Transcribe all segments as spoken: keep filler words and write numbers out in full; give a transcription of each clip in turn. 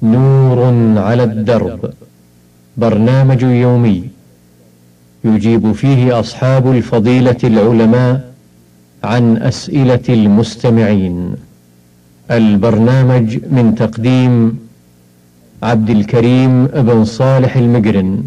نور على الدرب، برنامج يومي يجيب فيه أصحاب الفضيلة العلماء عن أسئلة المستمعين. البرنامج من تقديم عبد الكريم بن صالح المقرن،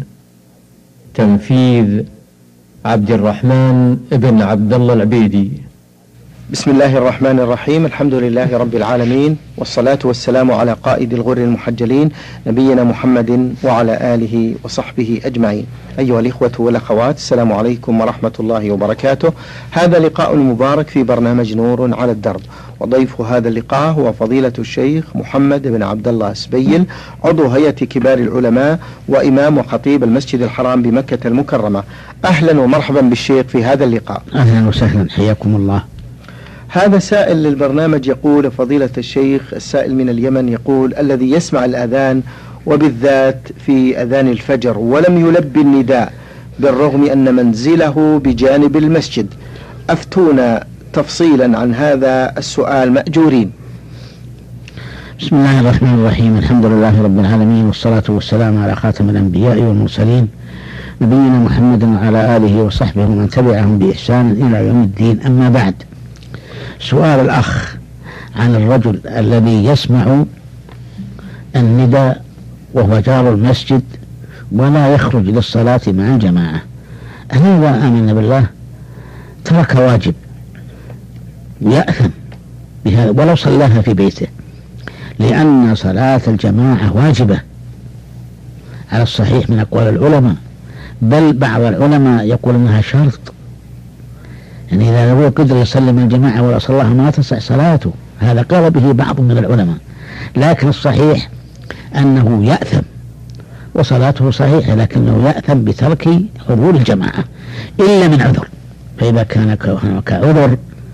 تنفيذ عبد الرحمن بن عبد الله العبيدي. بسم الله الرحمن الرحيم. الحمد لله رب العالمين، والصلاة والسلام على قائد الغر المحجلين نبينا محمد وعلى آله وصحبه أجمعين. أيها الإخوة والأخوات، السلام عليكم ورحمة الله وبركاته. هذا لقاء مبارك في برنامج نور على الدرب، وضيف هذا اللقاء هو فضيلة الشيخ محمد بن عبد الله السبيل، عضو هيئة كبار العلماء وإمام وخطيب المسجد الحرام بمكة المكرمة. أهلا ومرحبا بالشيخ في هذا اللقاء. أهلا وسهلا، حياكم الله. هذا سائل للبرنامج يقول: فضيلة الشيخ، السائل من اليمن يقول: الذي يسمع الأذان وبالذات في أذان الفجر ولم يلبي النداء بالرغم أن منزله بجانب المسجد، أفتونا تفصيلا عن هذا السؤال مأجورين. بسم الله الرحمن الرحيم. الحمد لله رب العالمين، والصلاة والسلام على خاتم الأنبياء والمرسلين نبينا محمد وعلى آله وصحبه ومن تبعهم بإحسان إلى يوم الدين. أما بعد، سؤال الأخ عن الرجل الذي يسمع النداء وهو جار المسجد ولا يخرج للصلاة مع الجماعة، هذا آمن بالله ترك واجب ويأثم بهذا ولو صلاها في بيته، لأن صلاة الجماعة واجبة على الصحيح من أقوال العلماء، بل بعض العلماء يقول أنها شرط، يعني إذا هو قدر يصلي من الجماعة ولا صلاها ما تصح صلاته. هذا قال به بعض من العلماء، لكن الصحيح أنه يأثم وصلاته صحيحة، لكنه يأثم بترك حضور الجماعة إلا من عذر. فإذا كان هناك عذر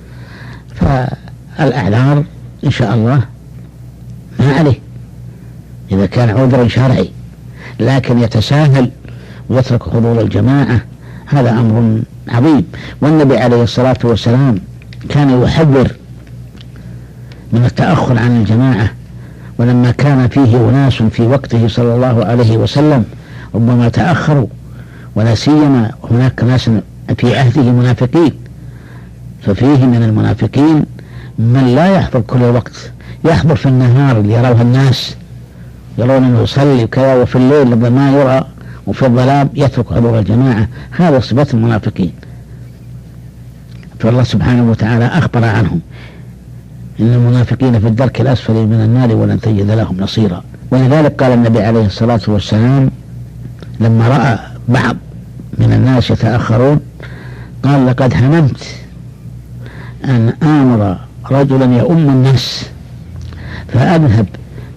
فالأعذار إن شاء الله ما عليه، إذا كان عذر شرعي، لكن يتساهل ويترك حضور الجماعة هذا أمر عظيم. والنبي عليه الصلاة والسلام كان يحذر من التأخر عن الجماعة، ولما كان فيه أناس في وقته صلى الله عليه وسلم ربما تأخروا، ولا سيما هناك ناس في عهده منافقين، ففيه من المنافقين من لا يحضر كل وقت، يحضر في النهار ليروه الناس يرون أنه يصلي وكذا، وفي الليل لما ما يرى وفي الظلام يترك حضور الجماعة. هذا صفة المنافقين، فالله سبحانه وتعالى أخبر عنهم: إن المنافقين في الدرك الأسفل من النار ولن تجد لهم نصيرا. ولذلك قال النبي عليه الصلاة والسلام لما رأى بعض من الناس يتأخرون قال: لقد هممت أن آمر رجلا يؤم الناس فأذهب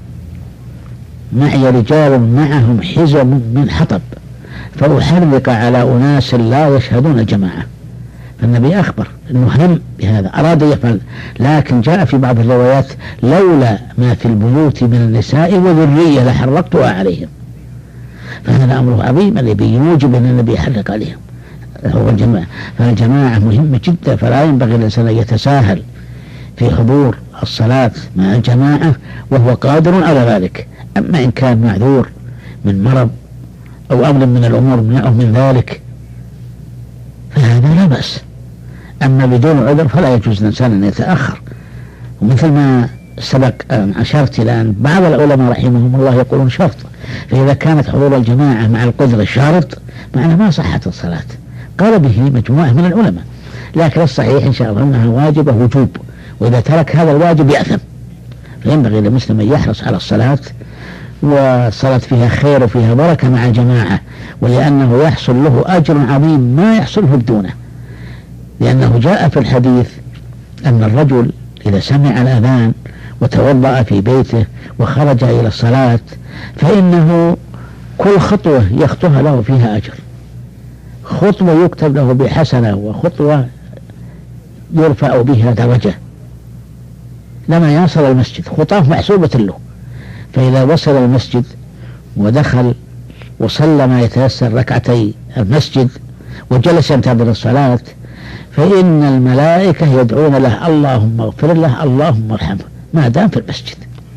معي رجال معهم حزم من حطب فأحرق على أناس لا يشهدون الجماعة. فالنبي أخبر أنه هم بهذا، أراد يفعل، لكن جاء في بعض الروايات: لولا ما في البيوت من النساء وذرية لحرقتها عليهم. فهذا أمر عظيم الذي يوجب أن النبي يحرق عليهم هو الجماعة. فالجماعة مهمة جدا، فلا ينبغي الإنسان أن يتساهل في حضور الصلاة مع الجماعة وهو قادر على ذلك. أما إن كان معذور من مرض أو أمر من الأمور منعه من ذلك فهذا لا بأس، أما بدون عذر فلا يجوز الإنسان أن يتأخر. ومثل ما سبق أشرت إلى أن بعض العلماء رحمهم الله يقولون شرط، فإذا كانت حضور الجماعة مع القدرة شرط معنى ما صحت الصلاة، قال به مجموعة من العلماء، لكن الصحيح إن شاء الله أنها واجبة وجوب، وإذا ترك هذا الواجب يأثم. فينبغي للمسلم أن يحرص على الصلاة، والصلاة فيها خير وفيها بركة مع الجماعة، ولأنه يحصل له أجر عظيم ما يحصله بدونه، لأنه جاء في الحديث أن الرجل إذا سمع الأذان وتوضأ في بيته وخرج إلى الصلاة فإنه كل خطوة يخطوها له فيها أجر، خطوة يكتب له بحسنة وخطوة يرفع بها درجة لما يصل المسجد، خطاه محسوبة له. فإذا وصل المسجد ودخل وصلى ما يتيسر ركعتي المسجد وجلس ينتظر الصلاة فإن الملائكة يدعون له: اللهم اغفر له، اللهم ارحمه، ما دام في المسجد.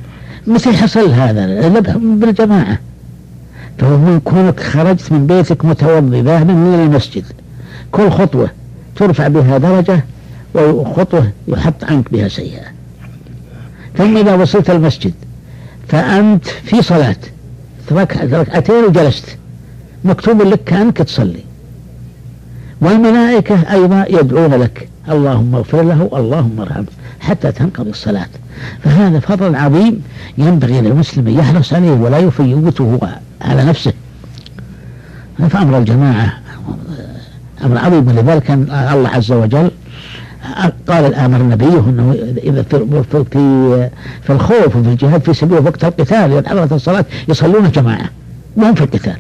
متى يحصل هذا؟ الذبح بالجماعة. فمن كونك خرجت من بيتك متوضي ذاهبا من المسجد، كل خطوة ترفع بها درجة وخطوة يحط عنك بها سيئة. ثم إذا وصلت المسجد فأنت في صلاة ركعتين وجلست، مكتوب لك كأنك تصلي، والملائكة أيضا يدعون لك اللهم اغفر له اللهم ارحمه حتى تنقضي الصلاة. فهذا فضل عظيم ينبغي للمسلم يحرص عليه ولا يفوته على نفسه. فأمر الجماعة أمر عظيم، لذلك الله عز وجل قال الآمر النبي أنه إذا في في الخوف وفي الجهاد في سبيل وقت القتال إذا حضرت الصلاة يصلون جماعة وهم في القتال.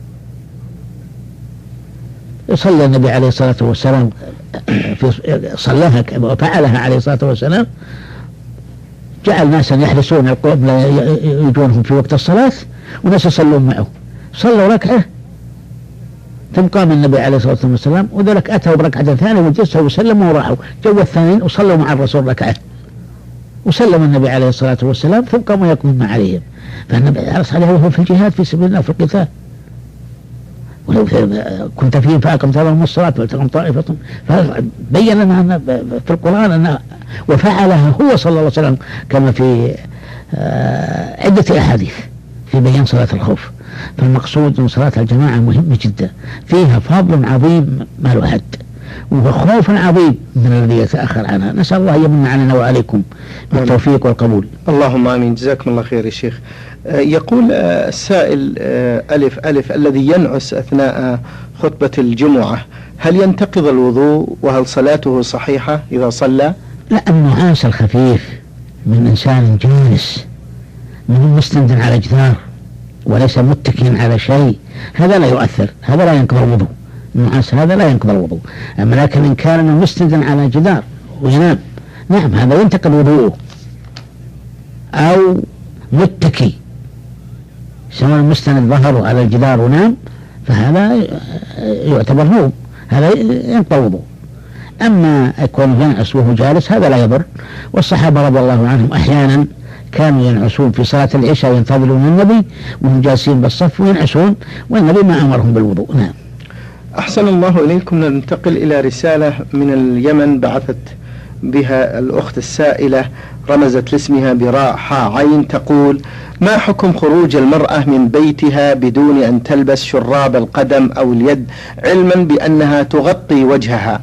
يصلي النبي عليه الصلاة والسلام في صلاها وفعلها عليه الصلاة والسلام، جعل ناسا يحرسون القوم لا يجونهم في وقت الصلاة وناس يصلون معه. صلوا ركعة ثم قام النبي عليه الصلاة والسلام وذلك أتوا بركعة ثانية وجلسوا وسلموا وراحوا جو الثانيين وصلوا مع الرسول ركعة وسلم النبي عليه الصلاة والسلام ثم قاموا يقومون عليهم. فالنبي حرص عليه وهو في الجهاد في سبيل الله في القتال. ولو كنت فيهم فأقمت لهم الصلاة فلتقم طائفة، فبين لنا أن في القرآن أن وفعلها هو صلى الله عليه وسلم كما في عدة أحاديث في بيان صلاة الخوف. فالمقصود أن صلاة الجماعة مهمة جدا، فيها فضل عظيم ما له حد وخوف عظيم من الذي يتأخر عنها. نسأل الله يمن علينا وعليكم بالتوفيق والقبول. اللهم آمين. جزاكم الله خير يا شيخ. يقول السائل ألف ألف الذي ينعس أثناء خطبة الجمعة هل ينتقض الوضوء وهل صلاته صحيحة إذا صلى؟ لا، النعاس الخفيف من إنسان جالس من مستند على جدار وليس متكئا على شيء هذا لا يؤثر، هذا لا ينقض الوضوء. النعاس هذا لا ينقض الوضوء. أما لكن إن كان مستندا على جدار وينام نعم هذا ينتقض وضوءه، أو متكي سواء مستند ظهره على الجدار ونام فهذا يعتبر نوم، هذا ينقض الوضوء. أما يكون ينعس وهو جالس هذا لا يضر. والصحابة رضي الله عنهم أحيانا كانوا ينعسون في صلاة العشاء ينتظرون النبي وهم جالسين بالصف وينعسون والنبي ما أمرهم بالوضوء. نعم. أحسن الله إليكم. ننتقل إلى رسالة من اليمن بعثت بها الأخت السائلة رمزت لاسمها براء حاء عين، تقول: ما حكم خروج المرأة من بيتها بدون أن تلبس شراب القدم أو اليد علما بأنها تغطي وجهها؟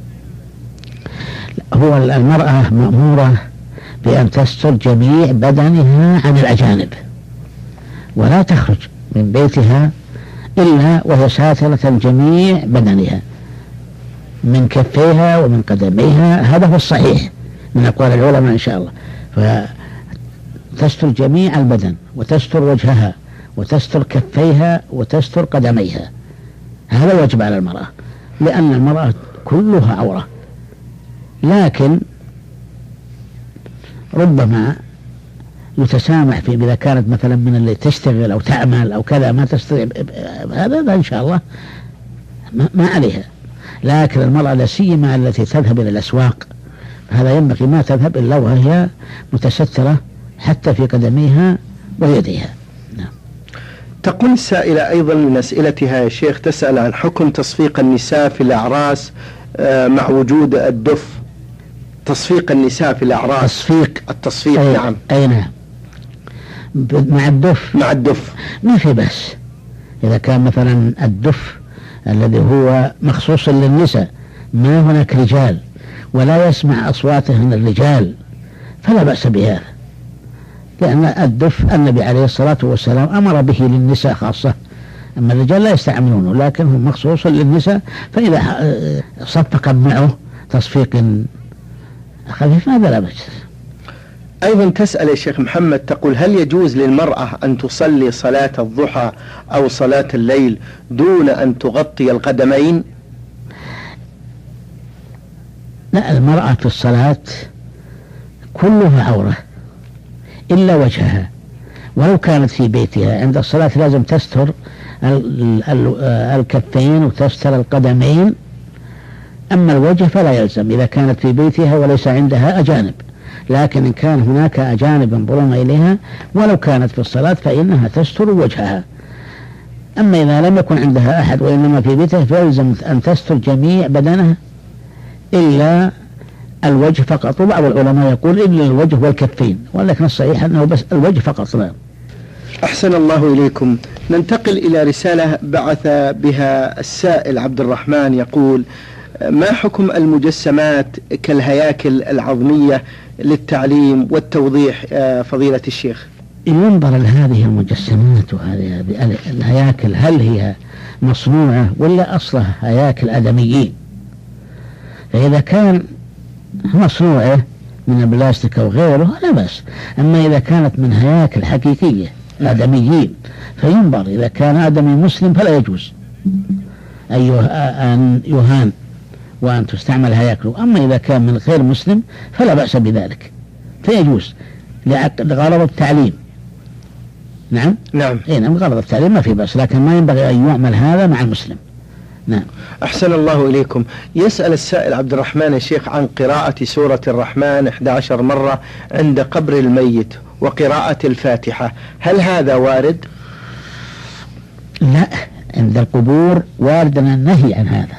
هو المرأة مأمورة بأن تستر جميع بدنها عن الأجانب ولا تخرج من بيتها إلا وهي ساترة جميع بدنها من كفيها ومن قدميها، هذا هو الصحيح من أقوال العلماء إن شاء الله. فتستر جميع البدن وتستر وجهها وتستر كفيها وتستر قدميها، هذا واجب على المرأة لأن المرأة كلها عورة. لكن ربما يتسامح في إذا كانت مثلا من اللي تشتغل أو تعمل أو كذا ما تستطيع هذا إن شاء الله ما عليها. لكن المرأة لا سيما التي تذهب إلى الأسواق هذا ينبغي ما تذهب إلا وهي متسترة حتى في قدميها ويديها. نعم. تقول السائلة أيضا من أسئلتها يا شيخ تسأل عن حكم تصفيق النساء في الأعراس مع وجود الدف. تصفيق النساء في الأعراس. تصفيق التصفيق. أي نعم. أي نعم مع الدف. مع الدف ما في بس إذا كان مثلا الدف الذي هو مخصوص للنساء ما هناك رجال ولا يسمع أصواتهن الرجال فلا بأس بهذا، لأن الدف النبي عليه الصلاة والسلام أمر به للنساء خاصة، أما الرجال لا يستعملونه لكن هو مخصوص للنساء. فإذا صفق معه تصفيق خفيف هذا لا بأس. أيضا تسأل يا شيخ محمد تقول: هل يجوز للمرأة أن تصلي صلاة الضحى أو صلاة الليل دون أن تغطي القدمين؟ لا، المرأة في الصلاة كلها عورة إلا وجهها، ولو كانت في بيتها عند الصلاة لازم تستر الكفين وتستر القدمين، أما الوجه فلا يلزم إذا كانت في بيتها وليس عندها أجانب. لكن إن كان هناك أجانب ينظرون إليها ولو كانت في الصلاة فإنها تستر وجهها. أما إذا لم يكن عندها أحد وإنما في بيته فيلزم أن تستر جميع بدنها إلا الوجه فقط. وبعض العلماء يقول إلا الوجه والكفين، ولكن الصحيح أنه بس الوجه فقط. لا. أحسن الله إليكم. ننتقل إلى رسالة بعث بها السائل عبد الرحمن يقول: ما حكم المجسمات كالهياكل العظمية للتعليم والتوضيح فضيلة الشيخ؟ ينظر لهذه المجسمات وهذه الهياكل هل هي مصنوعة ولا أصلها هياكل آدميين. فإذا كان مصنوعة من البلاستيك أو غيره لا بأس. أما إذا كانت من هياكل حقيقية آدميين فينظر، إذا كان آدمي مسلم فلا يجوز أن يهان وأن تستعمل هياكله. أما إذا كان من غير مسلم فلا بأس بذلك، فيجوز لغرض التعليم. نعم نعم إيه نعم غرض التعليم ما في بأس، لكن ما ينبغي أن يعمل هذا مع المسلم. نعم. أحسن الله إليكم. يسأل السائل عبد الرحمن يا شيخ عن قراءة سورة الرحمن إحدى عشر مرة عند قبر الميت وقراءة الفاتحة، هل هذا وارد؟ لا، عند القبور وارد النهي عن هذا.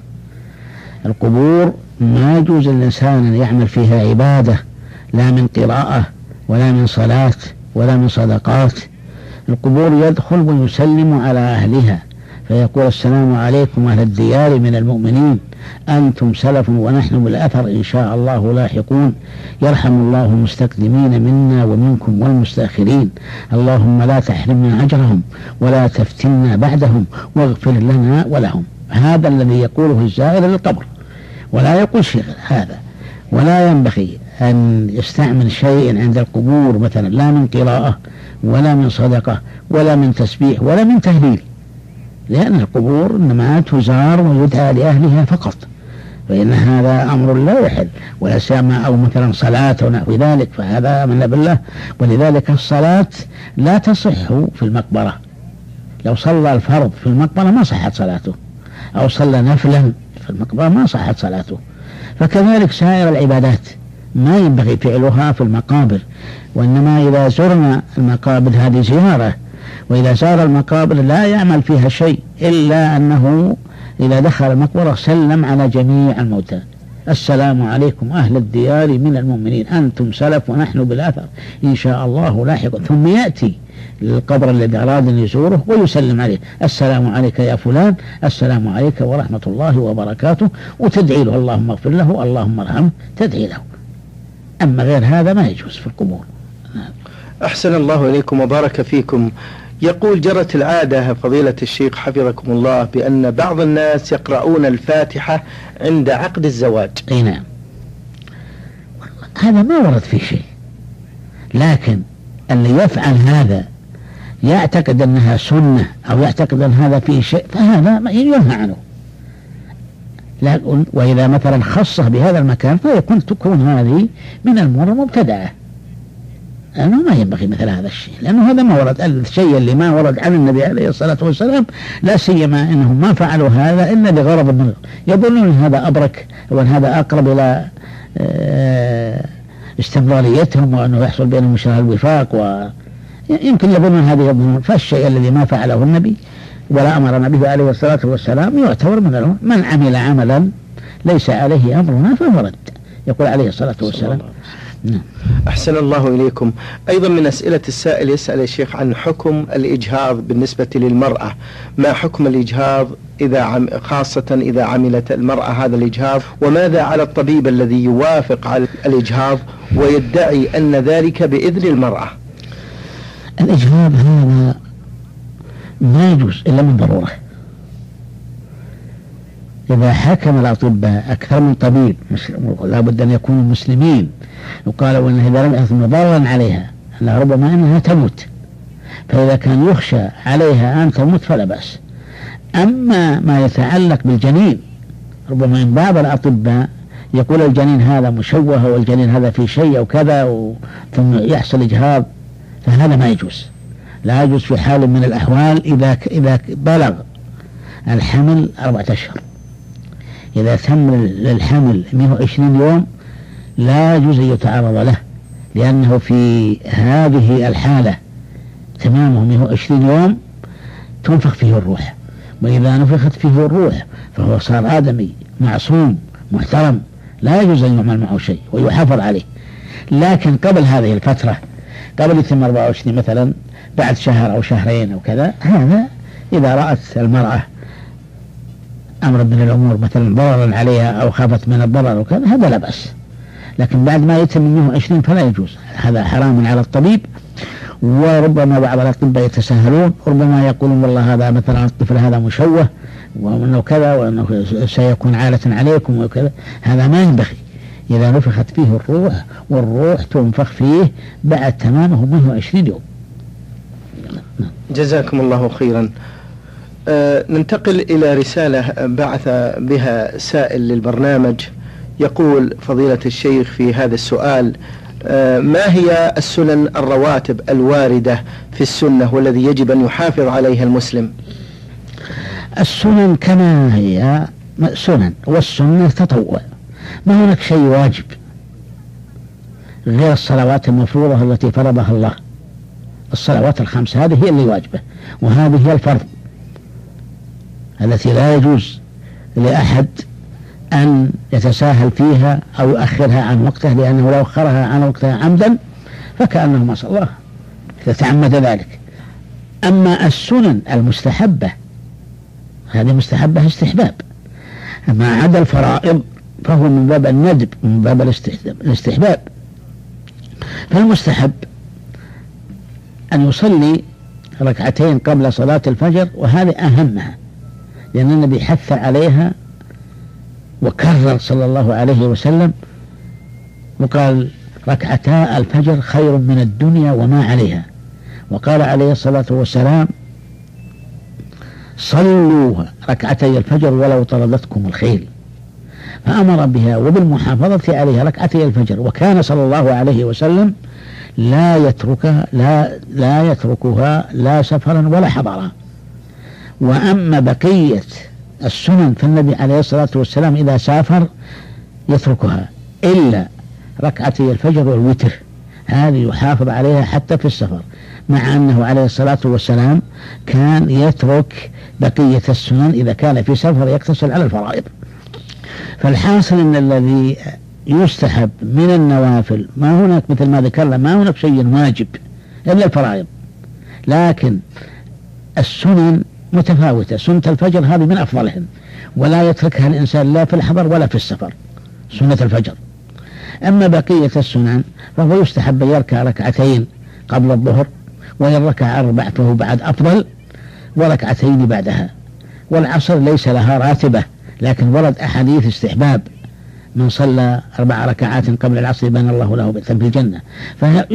القبور ما يجوز للإنسان أن يعمل فيها عبادة، لا من قراءة ولا من صلاة ولا من صدقات. القبور يدخل ويسلم على أهلها فيقول: السلام عليكم أهل الديار من المؤمنين، أنتم سلف ونحن بالأثر إن شاء الله لاحقون، يرحم الله المستقدمين منا ومنكم والمستأخرين، اللهم لا تحرمنا أجرهم ولا تفتنا بعدهم واغفر لنا ولهم. هذا الذي يقوله الزائر للقبر، ولا يقول شيء هذا. ولا ينبغي أن يستعمل شيء عند القبور مثلا لا من قراءة ولا من صدقة ولا من تسبيح ولا من تهليل، لأن القبور إنما تزار ويدعى لأهلها فقط، فإن هذا أمر لا يحل. ولا سيما أو مثلا صلاة ونحو ذلك فهذا من بالله. ولذلك الصلاة لا تصح في المقبرة. لو صلى الفرض في المقبرة ما صحت صلاته، أو صلى نفلا في المقبرة ما صحت صلاته. فكذلك سائر العبادات ما ينبغي فعلها في المقابر، وإنما إذا زرنا المقابر هذه زيارة، وإذا زار المقابر لا يعمل فيها شيء إلا أنه إذا دخل المقبرة سلم على جميع الموتى: السلام عليكم أهل الديار من المؤمنين، أنتم سلف ونحن بالأثر إن شاء الله لاحق. ثم يأتي للقبر الذي أراد أن يزوره ويسلم عليه: السلام عليك يا فلان، السلام عليك ورحمة الله وبركاته، وتدعي له: اللهم اغفر له، اللهم ارحمه، تدعي له. أما غير هذا ما يجوز في القبور. أحسن الله إليكم وبارك فيكم. يقول: جرت العادة فضيلة الشيخ حفظكم الله بأن بعض الناس يقرؤون الفاتحة عند عقد الزواج. أي نعم، هذا ما ورد فيه شيء، لكن اللي يفعل هذا يعتقد أنها سنة أو يعتقد أن هذا فيه شيء فهذا ينهى عنه. وإذا مثلا خصه بهذا المكان فيكون تكون هذه من الأمور المبتدعة، لأنه ما ينبغي مثل هذا الشيء، لأنه هذا ما ورد. الشيء اللي ما ورد عن النبي عليه الصلاة والسلام، لا سيما أنهم ما فعلوا هذا إلا لغرض من يظنون أن هذا أبرك وأن هذا أقرب إلى استمراريتهم وأنه يحصل بينهم مشاهد الوفاق، ويمكن يظنون هذا يظنون. فالشيء الذي ما فعله النبي ولا أمرنا به عليه الصلاة والسلام يعتبر من الأمر. من عمل عملا ليس عليه أمرنا فهو رد، يقول عليه الصلاة والسلام. نعم. أحسن الله إليكم. أيضا من أسئلة السائل يسأل الشيخ عن حكم الإجهاض بالنسبة للمرأة. ما حكم الإجهاض إذا عم خاصة إذا عملت المرأة هذا الإجهاض، وماذا على الطبيب الذي يوافق على الإجهاض ويدعي أن ذلك بإذن المرأة؟ الإجهاض هذا ما يجوز إلا من ضرورة. إذا حكم الأطباء أكثر من طبيب لا بد أن يكونوا مسلمين، وقالوا أن إذا لم يكن ضررا عليها أنها ربما أنها تموت، فإذا كان يخشى عليها أن تموت فلا بأس. أما ما يتعلق بالجنين، ربما من بعض الأطباء يقول الجنين هذا مشوه والجنين هذا في شيء أو كذا ثم يحصل إجهاض، فهذا ما يجوز. لا يجوز في حال من الأحوال إذا إذا بلغ الحمل أربعة أشهر. إذا تم للحمل مئة وعشرين يوم لا يجوز أن يتعرض له، لأنه في هذه الحالة تمامه مئة وعشرين يوم تنفخ فيه الروح، وإذا نفخت فيه الروح فهو صار آدمي معصوم محترم، لا يجوز أن يعمل معه شيء ويحافظ عليه. لكن قبل هذه الفترة، قبل يتم أربعة وعشرين مثلا، بعد شهر أو شهرين أو كذا، هذا إذا رأت المرأة أمر من الأمور مثلا ضررا عليها أو خافت من الضرر وكذا، هذا لا بأس. لكن بعد ما يتم مئة وعشرين فلا يجوز، هذا حرام على الطبيب. وربما بعض الأطباء يتساهلون، ربما يقولون والله هذا مثلا الطفل هذا مشوه وأنه كذا وأنه سيكون عالة عليكم وكذا، هذا ما ينبغي. إذا نفخت فيه الروح، والروح تنفخ فيه بعد تمامه مئة وعشرين يوم. جزاكم الله خيرا. أه ننتقل إلى رسالة بعث بها سائل للبرنامج، يقول فضيلة الشيخ في هذا السؤال: أه ما هي السنن الرواتب الواردة في السنة والذي يجب أن يحافظ عليها المسلم؟ السنن كما هي سنن، والسنة تطوع، ما هناك شيء واجب غير الصلوات المفروضة التي فرضها الله. الصلوات الخمس هذه هي اللي واجبة، وهذه هي الفرض التي لا يجوز لأحد أن يتساهل فيها أو يؤخرها عن وقتها، لأنه لو أخرها عن وقتها عمدا فكأنه ما شاء الله تتعمد ذلك. أما السنن المستحبة هذه مستحبة استحباب، ما عدا الفرائض فهو من باب الندب ومن باب الاستحباب. فالمستحب أن يصلي ركعتين قبل صلاة الفجر، وهذه أهمها، لأن النبي حث عليها وكرر صلى الله عليه وسلم وقال: ركعتا الفجر خير من الدنيا وما عليها. وقال عليه الصلاة والسلام: صلوا ركعتي الفجر ولو طردتكم الخيل. فأمر بها وبالمحافظة عليها ركعتي الفجر، وكان صلى الله عليه وسلم لا يتركها لا لا يتركها لا سفرا ولا حضرا. وأما بقية السنن فالنبي عليه الصلاة والسلام إذا سافر يتركها إلا ركعتي الفجر والوتر، هذه يحافظ عليها حتى في السفر، مع أنه عليه الصلاة والسلام كان يترك بقية السنن إذا كان في سفر يقتصر على الفرائض. فالحاصل أن الذي يستحب من النوافل ما هناك مثل ما ذكرنا، ما هناك شيء واجب إلا الفرائض، لكن السنن متفاوتة. سنة الفجر هذه من أفضلهم، ولا يتركها الإنسان لا في الحضر ولا في السفر، سنة الفجر. أما بقية السنن فهو يستحب يركع ركعتين قبل الظهر، وإن ركع أربع فهو بعد أفضل، وركعتين بعدها. والعصر ليس لها راتبة، لكن ورد أحاديث استحباب: من صلى أربع ركعات قبل العصر بنى الله له بيتا في الجنة. فه...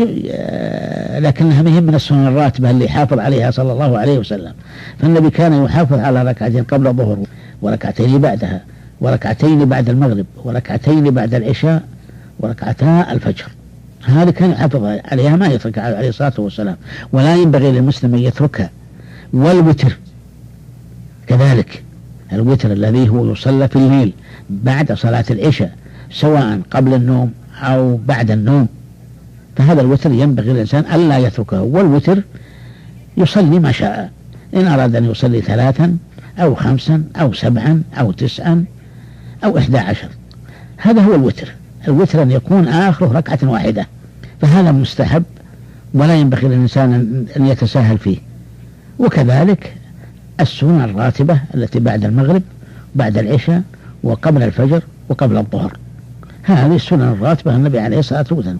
لكنها مهم من السنن الراتبة اللي حافظ عليها صلى الله عليه وسلم. فالنبي كان يحافظ على ركعتين قبل الظهر، وركعتين بعدها، وركعتين بعد المغرب، وركعتين بعد العشاء، وركعتا الفجر. هذه كان يحافظ عليها، ما يترك عليه الصلاة والسلام، ولا ينبغي للمسلم أن يتركها. والوتر كذلك، الوتر الذي هو يصلى في الليل بعد صلاة العشاء سواء قبل النوم أو بعد النوم، فهذا الوتر ينبغي الإنسان ألا يتركه. والوتر يصلي ما شاء، إن أراد أن يصلي ثلاثا أو خمسا أو سبعا أو تسعا أو إحدى عشر، هذا هو الوتر. الوتر أن يكون آخره ركعة واحدة، فهذا مستحب ولا ينبغي للإنسان أن يتساهل فيه. وكذلك السنة الراتبة التي بعد المغرب، بعد العشاء، وقبل الفجر، وقبل الظهر، هذه السنة الراتبة النبي عليه الصلاة والسلام.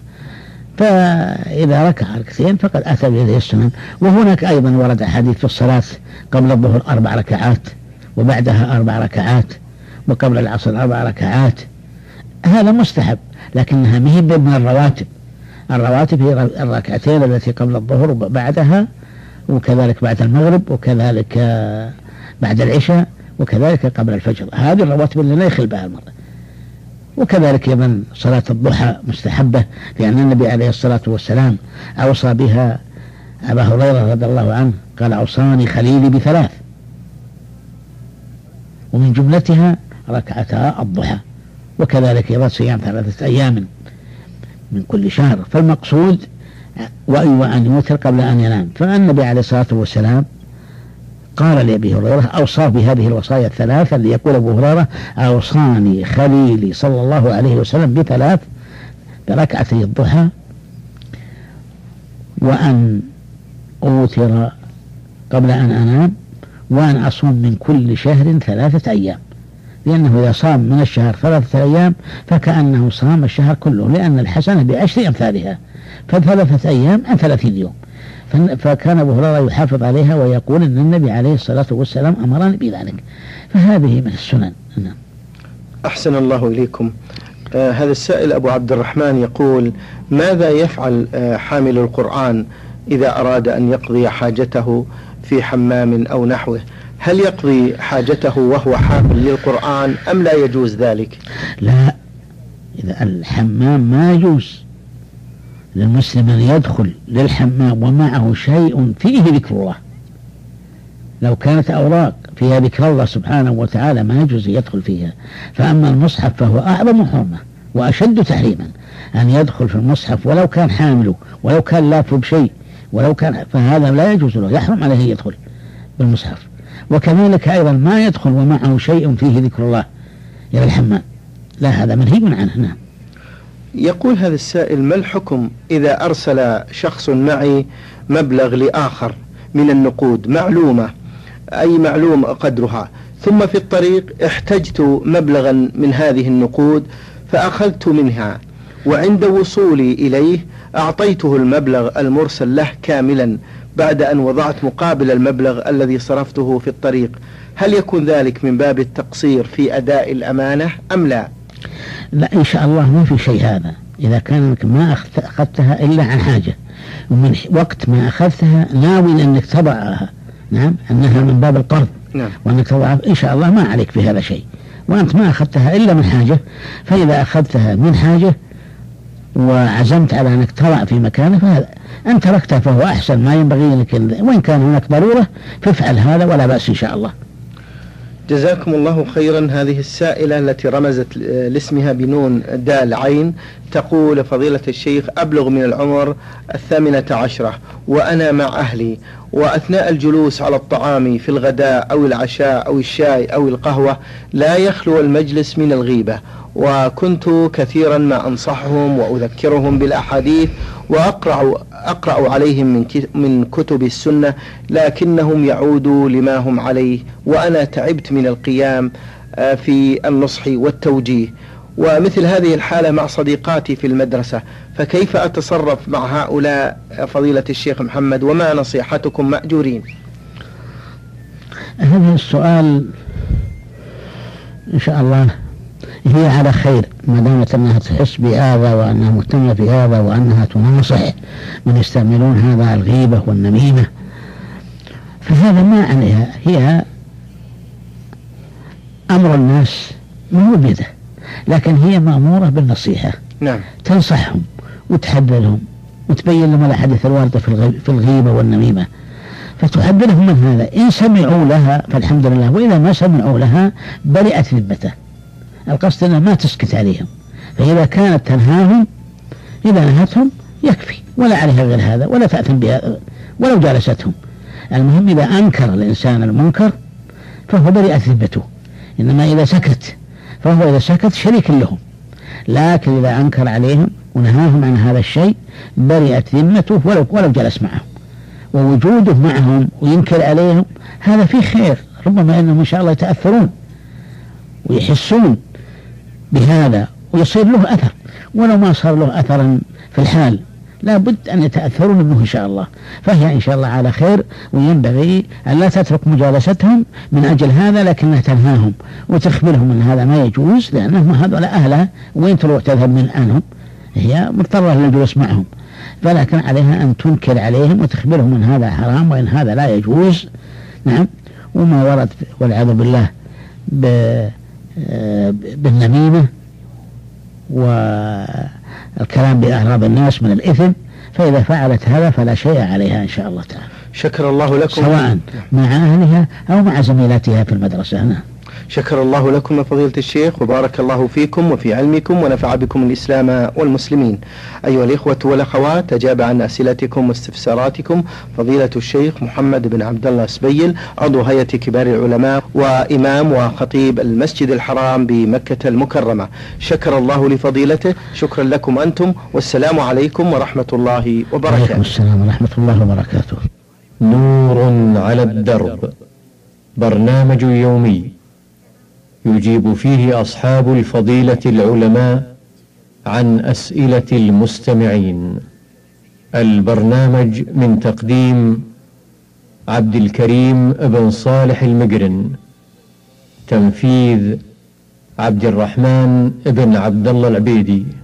فإذا ركع ركعتين فقد أتى بهذه السنن. وهناك أيضا ورد حديث في الصلاة قبل الظهر أربع ركعات، وبعدها أربع ركعات، وقبل العصر أربع ركعات، هذا مستحب، لكنها مهب من الرواتب. الرواتب هي الركعتين التي قبل الظهر وبعدها، وكذلك بعد المغرب، وكذلك بعد العشاء، وكذلك قبل الفجر. هذه الرواتب اللي لا يخل بها المرء. وكذلك أيضا صلاة الضحى مستحبة، لأن النبي عليه الصلاة والسلام أوصى بها أبا هريرة رضي الله عنه، قال: أوصاني خليلي بثلاث، ومن جملتها ركعتا الضحى. وكذلك أيضا صيام ثلاثة أيام من كل شهر. فالمقصود وأيوة أن يوتر قبل أن ينام. فالنبي عليه الصلاة والسلام قال لأبي هريرة أوصاه بهذه الوصايا الثلاثة، اللي يقول أبو هريرة أوصاني خليلي صلى الله عليه وسلم بثلاث: بركعتي الضحى، وأن أوتر قبل أن أنام، وأن أصوم من كل شهر ثلاثة أيام، لأنه إذا صام من الشهر ثلاثة أيام فكأنه صام الشهر كله، لأن الحسنة بعشر أمثالها، فثلاثة أيام عن ثلاثين يوم. فكان أبو هريرة يحافظ عليها ويقول أن النبي عليه الصلاة والسلام أمرني بذلك، فهذه من السنن. نعم. أحسن الله إليكم. آه هذا السائل أبو عبد الرحمن يقول: ماذا يفعل آه حامل القرآن إذا أراد أن يقضي حاجته في حمام أو نحوه؟ هل يقضي حاجته وهو حامل للقرآن أم لا يجوز ذلك؟ لا، إذا الحمام ما يجوز للمسلم أن يدخل للحمام ومعه شيء فيه ذكر الله. لو كانت أوراق فيها ذكر الله سبحانه وتعالى ما يجوز يدخل فيها. فأما المصحف فهو أعظم حرمة وأشد تحريما، أن يدخل في المصحف ولو كان حامله، ولو كان لافه بشيء، ولو كان، فهذا لا يجوز له، يحرم عليه يدخل بالمصحف. وكذلك أيضا ما يدخل ومعه شيء فيه ذكر الله إلى الحمام، لا، هذا منهي عنه. نعم. يقول هذا السائل: ما الحكم إذا أرسل شخص معي مبلغ لآخر من النقود معلومة، أي معلوم قدرها، ثم في الطريق احتجت مبلغا من هذه النقود فأخذت منها، وعند وصولي إليه أعطيته المبلغ المرسل له كاملا بعد أن وضعت مقابل المبلغ الذي صرفته في الطريق، هل يكون ذلك من باب التقصير في أداء الأمانة أم لا؟ لا، إن شاء الله ما في شيء هذا، إذا كانك ما أخذتها إلا عن حاجة، ومن وقت ما أخذتها ناوي أنك تضعها، نعم، أنها من باب القرض، نعم، وأنك تضعها، إن شاء الله ما عليك في هذا شيء. وأنت ما أخذتها إلا من حاجة، فإذا أخذتها من حاجة وعزمت على أنك تضع في مكانه فهذا أن تركتها فهو أحسن، ما ينبغي لك، وإن كان هناك ضرورة فافعل هذا ولا بأس إن شاء الله. جزاكم الله خيرا. هذه السائلة التي رمزت لاسمها بنون دال عين تقول: فضيلة الشيخ، أبلغ من العمر الثامنة عشرة وأنا مع أهلي، وأثناء الجلوس على الطعام في الغداء أو العشاء أو الشاي أو القهوة لا يخلو المجلس من الغيبة، وكنت كثيرا ما أنصحهم وأذكرهم بالأحاديث وأقرأ أقرأ عليهم من من كتب السنة، لكنهم يعودوا لما هم عليه، وأنا تعبت من القيام في النصح والتوجيه. ومثل هذه الحالة مع صديقاتي في المدرسة، فكيف أتصرف مع هؤلاء فضيلة الشيخ محمد، وما نصيحتكم مأجورين؟ هذا السؤال إن شاء الله هي على خير، ما دامت أنها تحس بهذا وأنها مهتمة بهذا وأنها تناصح من يستعملون هذا الغيبة والنميمة، فهذا ما عليها، هي أمر الناس ما هو بيده، لكن هي مأمورة بالنصيحة. نعم. تنصحهم وتحذرهم وتبين لهم الأحاديث الواردة في الغيبة والنميمة، فتحذرهم من هذا. إن سمعوا لها فالحمد لله، وإذا ما سمعوا لها برئت ذمته. القصد أنها ما تسكت عليهم، فإذا كانت تنهاهم، إذا نهتهم يكفي، ولا عليها غير هذا، ولا تأثم بها ولو جالستهم. المهم إذا أنكر الإنسان المنكر فهو برئت ذمته، إنما إذا سكت فهو إذا سكت شريك لهم، لكن إذا أنكر عليهم ونهاهم عن هذا الشيء برئت ذمته ولو ولو جلس معهم. ووجوده معهم وينكر عليهم هذا فيه خير، ربما أنهم إن شاء الله يتأثرون ويحسون بهذا ويصير له أثر، ولو ما صار له أثرا في الحال لا بد أن يتأثرون منه إن شاء الله. فهي إن شاء الله على خير، وينبغي أن لا تترك مجالستهم من أجل هذا، لكنها تنهاهم وتخبرهم أن هذا ما يجوز، لأنهم هذول أهلها، وين تروح تذهب من عنهم؟ هي مضطرة للجلوس معهم، فلكن عليها أن تنكر عليهم وتخبرهم أن هذا حرام وأن هذا لا يجوز. نعم. وما ورد والعياذ بالله بالنميمة والكلام بأعراض الناس من الإثم، فإذا فعلت هذا فلا شيء عليها إن شاء الله تعالى. شكر الله لكم، سواء مع أهلها أو مع زميلاتها في المدرسة. شكر الله لكم يا فضيلة الشيخ، وبارك الله فيكم وفي علمكم ونفع بكم الإسلام والمسلمين. أيها الإخوة والأخوات، أجاب عن أسئلتكم واستفساراتكم فضيلة الشيخ محمد بن عبد الله سبيل، عضو هيئة كبار العلماء وإمام وخطيب المسجد الحرام بمكة المكرمة. شكر الله لفضيلته، شكرا لكم أنتم، والسلام عليكم ورحمة الله وبركاته. وعليكم السلام ورحمة الله وبركاته. نور على الدرب، برنامج يومي يجيب فيه أصحاب الفضيلة العلماء عن أسئلة المستمعين. البرنامج من تقديم عبد الكريم بن صالح المقرن، تنفيذ عبد الرحمن بن عبد الله العبيدي.